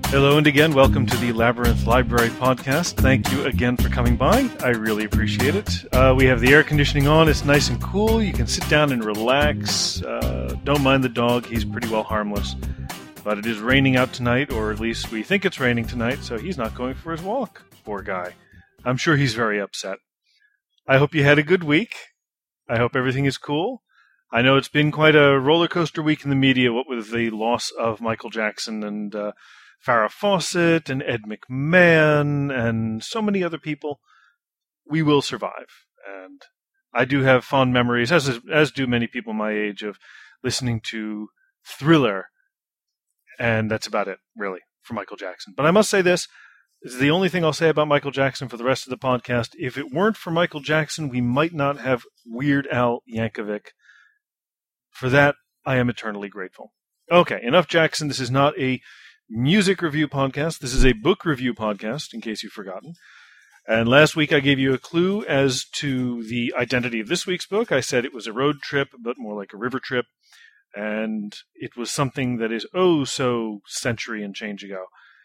Hello and again, welcome to the Labyrinth Library podcast. Thank you again for coming by. I really appreciate it. We have the air conditioning on. It's nice and cool. You can sit down and relax. Don't mind the dog. He's pretty well harmless. But it is raining out tonight, or at least we think it's raining tonight, so he's not going for his walk. Poor guy. I'm sure he's very upset. I hope you had a good week. I hope everything is cool. I know it's been quite a roller coaster week in the media, what with the loss of Michael Jackson and Farrah Fawcett and Ed McMahon and so many other people. We will survive. And I do have fond memories, as do many people my age, of listening to Thriller. And that's about it, really, for Michael Jackson. But I must say this is the only thing I'll say about Michael Jackson for the rest of the podcast. If it weren't for Michael Jackson, we might not have Weird Al Yankovic. For that, I am eternally grateful. Okay, enough Jackson. This is not a music review podcast. This is a book review podcast, in case you've forgotten. And last week I gave you a clue as to the identity of this week's book. I said it was a road trip, but more like a river trip. And it was something that is so century and change ago.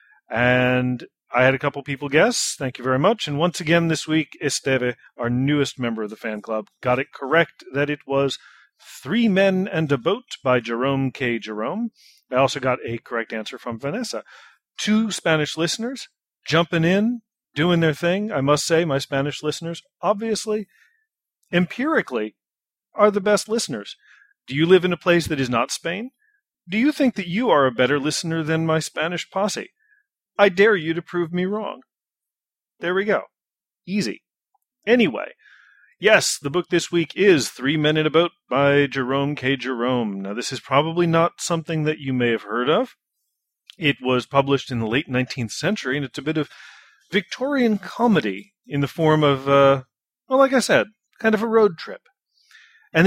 And I had a couple people guess. Thank you very much. And once again this week, Esteve, our newest member of the fan club, got it correct that it was Three Men and a Boat by Jerome K. Jerome. I also got a correct answer from Vanessa. 2 Spanish listeners jumping in, doing their thing. I must say, my Spanish listeners, obviously, empirically, are the best listeners. Do you live in a place that is not Spain? Do you think that you are a better listener than my Spanish posse? I dare you to prove me wrong. There we go. Easy. Anyway, yes, the book this week is 3 Men in a Boat by Jerome K. Jerome. Now, this is probably not something that you may have heard of. It was published in the late 19th century, and it's a bit of Victorian comedy in the form of, like I said, kind of a road trip. And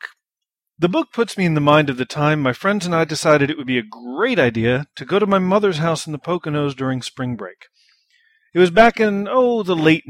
the book puts me in the mind of the time my friends and I decided it would be a great idea to go to my mother's house in the Poconos during spring break. It was back in, the late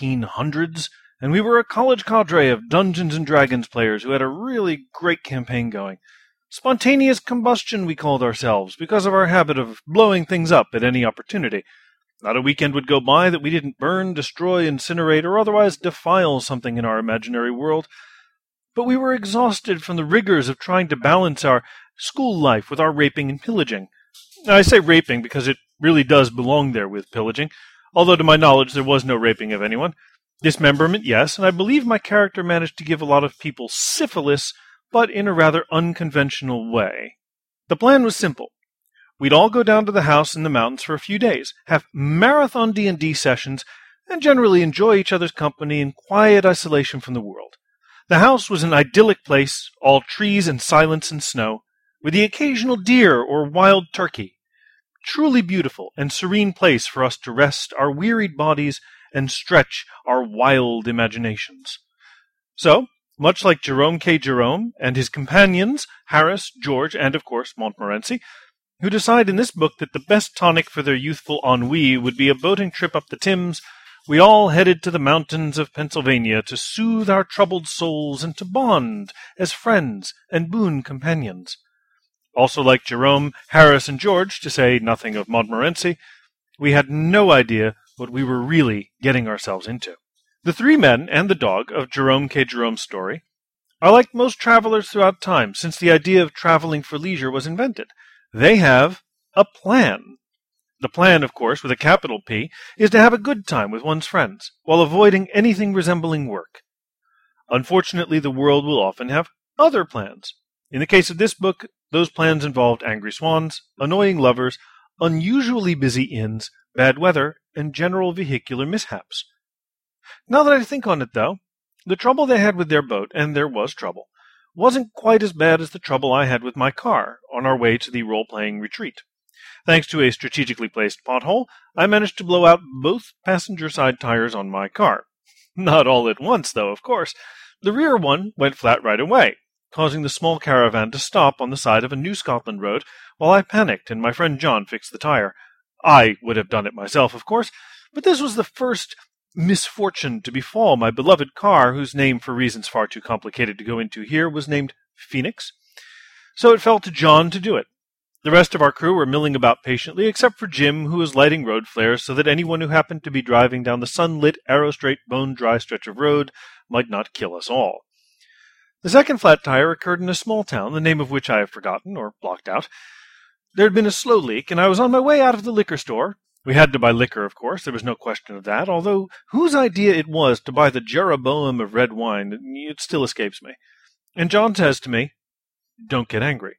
1900s, and we were a college cadre of Dungeons & Dragons players who had a really great campaign going. Spontaneous combustion, we called ourselves, because of our habit of blowing things up at any opportunity. Not a weekend would go by that we didn't burn, destroy, incinerate, or otherwise defile something in our imaginary world. But we were exhausted from the rigors of trying to balance our school life with our raping and pillaging. Now, I say raping because it really does belong there with pillaging, although to my knowledge there was no raping of anyone. Dismemberment, yes, and I believe my character managed to give a lot of people syphilis, but in a rather unconventional way. The plan was simple. We'd all go down to the house in the mountains for a few days, have marathon D&D sessions, and generally enjoy each other's company in quiet isolation from the world. The house was an idyllic place, all trees and silence and snow, with the occasional deer or wild turkey. Truly beautiful and serene place for us to rest our wearied bodies and stretch our wild imaginations. So, much like Jerome K. Jerome and his companions, Harris, George, and of course Montmorency, who decide in this book that the best tonic for their youthful ennui would be a boating trip up the Thames, we all headed to the mountains of Pennsylvania to soothe our troubled souls and to bond as friends and boon companions. Also like Jerome, Harris, and George, to say nothing of Montmorency, we had no idea what we were really getting ourselves into. The 3 Men and the dog of Jerome K. Jerome's story are like most travelers throughout time since the idea of traveling for leisure was invented. They have a plan. The plan, of course, with a capital P, is to have a good time with one's friends, while avoiding anything resembling work. Unfortunately, the world will often have other plans. In the case of this book, those plans involved angry swans, annoying lovers, unusually busy inns, bad weather, and general vehicular mishaps. Now that I think on it, though, the trouble they had with their boat, and there was trouble, wasn't quite as bad as the trouble I had with my car on our way to the role-playing retreat. Thanks to a strategically placed pothole, I managed to blow out both passenger side tires on my car. Not all at once, though, of course. The rear one went flat right away, causing the small caravan to stop on the side of a New Scotland road while I panicked and my friend John fixed the tire. I would have done it myself, of course, but this was the first misfortune to befall my beloved car, whose name, for reasons far too complicated to go into here, was named Phoenix. So it fell to John to do it. The rest of our crew were milling about patiently, except for Jim, who was lighting road flares so that anyone who happened to be driving down the sunlit, arrow-straight, bone-dry stretch of road might not kill us all. The second flat tire occurred in a small town, the name of which I have forgotten, or blocked out. There had been a slow leak, and I was on my way out of the liquor store. We had to buy liquor, of course, there was no question of that, although whose idea it was to buy the Jeroboam of red wine, it still escapes me. And John says to me, "Don't get angry."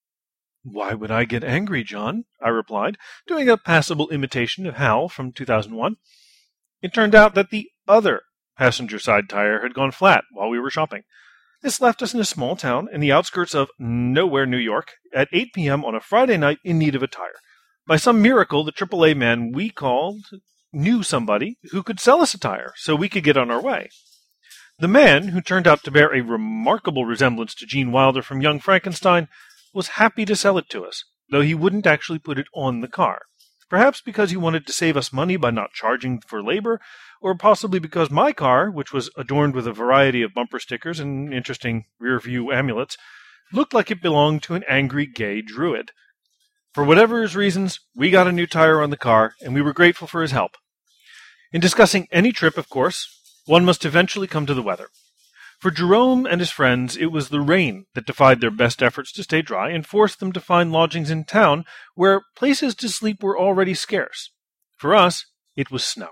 "Why would I get angry, John?" I replied, doing a passable imitation of Hal from 2001. It turned out that the other passenger side tire had gone flat while we were shopping. This left us in a small town in the outskirts of nowhere, New York, at 8 p.m. on a Friday night in need of a tire. By some miracle, the AAA man we called knew somebody who could sell us a tire so we could get on our way. The man, who turned out to bear a remarkable resemblance to Gene Wilder from Young Frankenstein, was happy to sell it to us, though he wouldn't actually put it on the car. Perhaps because he wanted to save us money by not charging for labor, or possibly because my car, which was adorned with a variety of bumper stickers and interesting rear-view amulets, looked like it belonged to an angry gay druid. For whatever his reasons, we got a new tire on the car, and we were grateful for his help. In discussing any trip, of course, one must eventually come to the weather. For Jerome and his friends, it was the rain that defied their best efforts to stay dry and forced them to find lodgings in town where places to sleep were already scarce. For us, it was snow.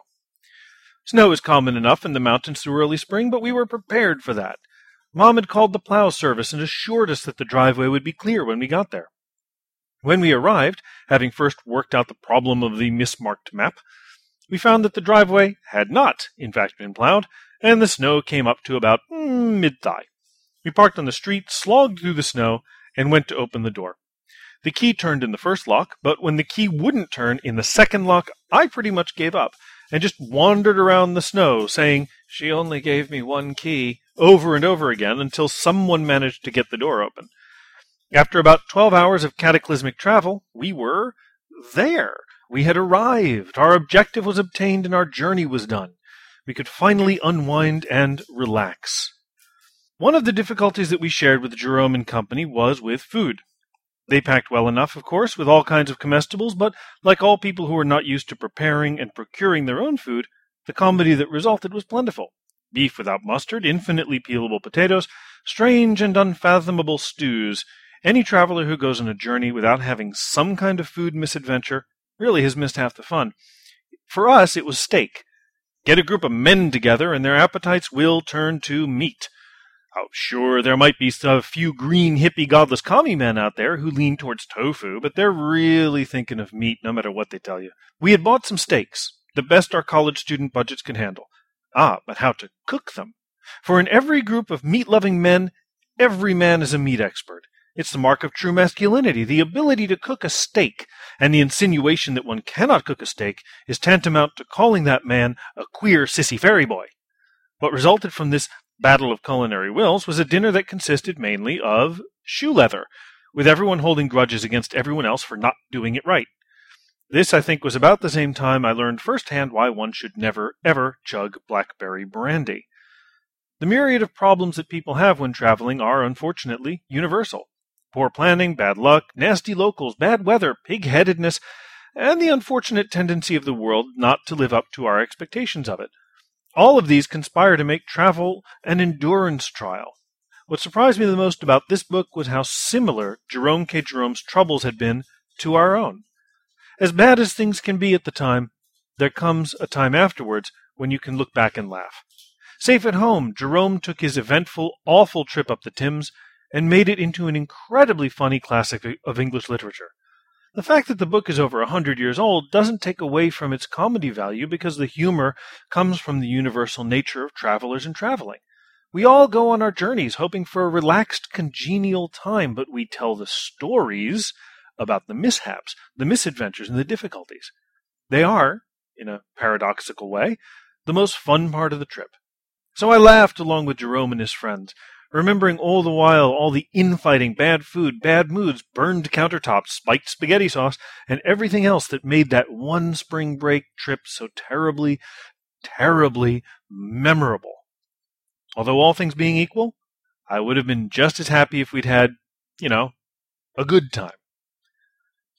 Snow is common enough in the mountains through early spring, but we were prepared for that. Mom had called the plow service and assured us that the driveway would be clear when we got there. When we arrived, having first worked out the problem of the mismarked map, we found that the driveway had not, in fact, been plowed, and the snow came up to about mid-thigh. We parked on the street, slogged through the snow, and went to open the door. The key turned in the first lock, but when the key wouldn't turn in the second lock, I pretty much gave up, and just wandered around the snow, saying, "She only gave me one key," over and over again, until someone managed to get the door open. After about 12 hours of cataclysmic travel, we were there. We had arrived. Our objective was obtained, and our journey was done. We could finally unwind and relax. One of the difficulties that we shared with Jerome and company was with food. They packed well enough, of course, with all kinds of comestibles, but like all people who are not used to preparing and procuring their own food, the comedy that resulted was plentiful. Beef without mustard, infinitely peelable potatoes, strange and unfathomable stews. Any traveler who goes on a journey without having some kind of food misadventure really has missed half the fun. For us, it was steak. Get a group of men together, and their appetites will turn to meat. Oh, sure, there might be a few green, hippie, godless commie men out there who lean towards tofu, but they're really thinking of meat no matter what they tell you. We had bought some steaks, the best our college student budgets could handle. But how to cook them? For in every group of meat-loving men, every man is a meat expert. It's the mark of true masculinity, the ability to cook a steak, and the insinuation that one cannot cook a steak is tantamount to calling that man a queer sissy fairy boy. What resulted from this battle of culinary wills was a dinner that consisted mainly of shoe leather, with everyone holding grudges against everyone else for not doing it right. This, I think, was about the same time I learned firsthand why one should never, ever chug blackberry brandy. The myriad of problems that people have when traveling are, unfortunately, universal. Poor planning, bad luck, nasty locals, bad weather, pig-headedness, and the unfortunate tendency of the world not to live up to our expectations of it. All of these conspire to make travel an endurance trial. What surprised me the most about this book was how similar Jerome K. Jerome's troubles had been to our own. As bad as things can be at the time, there comes a time afterwards when you can look back and laugh. Safe at home, Jerome took his eventful, awful trip up the Thames and made it into an incredibly funny classic of English literature. The fact that the book is over 100 years old doesn't take away from its comedy value because the humor comes from the universal nature of travelers and traveling. We all go on our journeys hoping for a relaxed, congenial time, but we tell the stories about the mishaps, the misadventures, and the difficulties. They are, in a paradoxical way, the most fun part of the trip. So I laughed along with Jerome and his friends, remembering all the while all the infighting, bad food, bad moods, burned countertops, spiked spaghetti sauce, and everything else that made that one spring break trip so terribly, terribly memorable. Although all things being equal, I would have been just as happy if we'd had, a good time.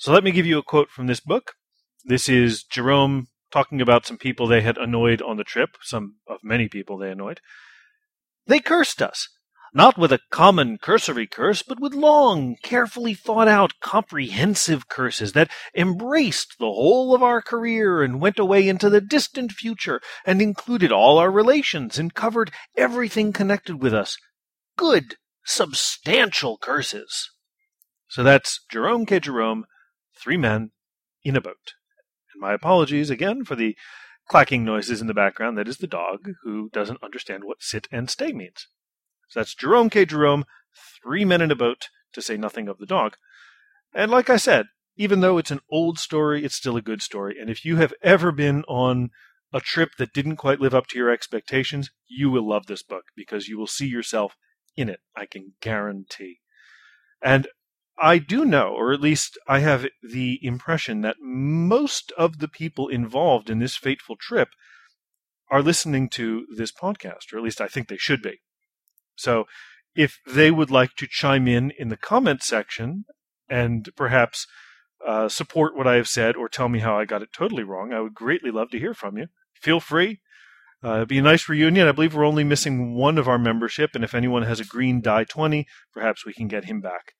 So let me give you a quote from this book. This is Jerome talking about some people they had annoyed on the trip, some of many people they annoyed. They cursed us, not with a common cursory curse, but with long, carefully thought-out, comprehensive curses that embraced the whole of our career and went away into the distant future and included all our relations and covered everything connected with us. Good, substantial curses. So that's Jerome K. Jerome, 3 Men in a Boat. And my apologies again for the clacking noises in the background. That is the dog who doesn't understand what sit and stay means. So that's Jerome K. Jerome, 3 Men in a Boat, to say nothing of the dog. And like I said, even though it's an old story, it's still a good story. And if you have ever been on a trip that didn't quite live up to your expectations, you will love this book because you will see yourself in it, I can guarantee. And I do know, or at least I have the impression, that most of the people involved in this fateful trip are listening to this podcast, or at least I think they should be. So if they would like to chime in the comment section and perhaps support what I have said or tell me how I got it totally wrong, I would greatly love to hear from you. Feel free. It'd be a nice reunion. I believe we're only missing one of our membership, and if anyone has a green die 20, perhaps we can get him back.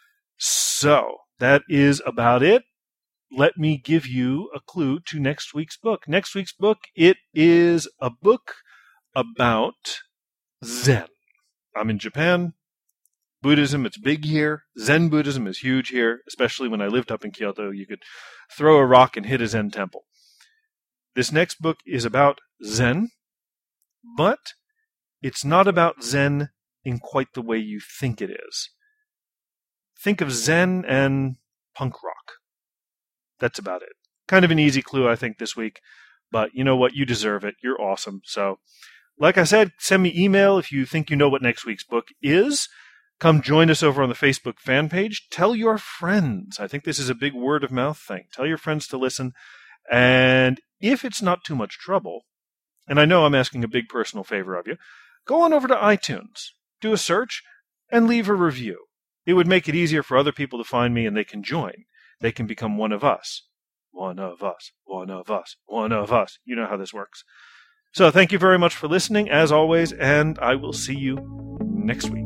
So that is about it. Let me give you a clue to next week's book. Next week's book, it is a book about Zen. I'm in Japan. Buddhism, it's big here. Zen Buddhism is huge here, especially when I lived up in Kyoto. You could throw a rock and hit a Zen temple. This next book is about Zen, but it's not about Zen in quite the way you think it is. Think of Zen and punk rock. That's about it. Kind of an easy clue, I think, this week. But you know what? You deserve it. You're awesome. So, like I said, send me email if you think you know what next week's book is. Come join us over on the Facebook fan page. Tell your friends. I think this is a big word of mouth thing. Tell your friends to listen. And if it's not too much trouble, and I know I'm asking a big personal favor of you, go on over to iTunes, do a search, and leave a review. It would make it easier for other people to find me, and they can join. They can become one of us. One of us. One of us. One of us. You know how this works. So thank you very much for listening, as always, and I will see you next week.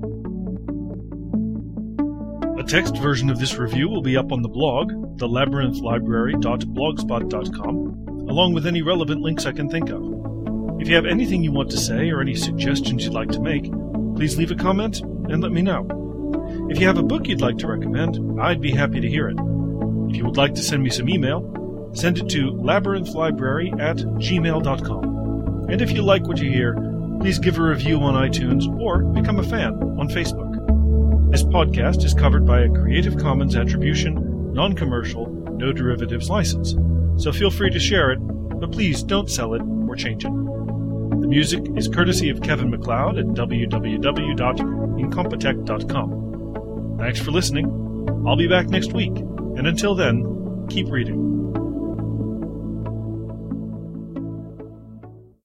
A text version of this review will be up on the blog, thelabyrinthlibrary.blogspot.com, along with any relevant links I can think of. If you have anything you want to say or any suggestions you'd like to make, please leave a comment and let me know. If you have a book you'd like to recommend, I'd be happy to hear it. If you would like to send me some email, send it to labyrinthlibrary@gmail.com. And if you like what you hear, please give a review on iTunes or become a fan on Facebook. This podcast is covered by a Creative Commons Attribution, Non-Commercial, No Derivatives license, so feel free to share it, but please don't sell it or change it. The music is courtesy of Kevin MacLeod at www.incompetech.com. Thanks for listening. I'll be back next week, and until then, keep reading.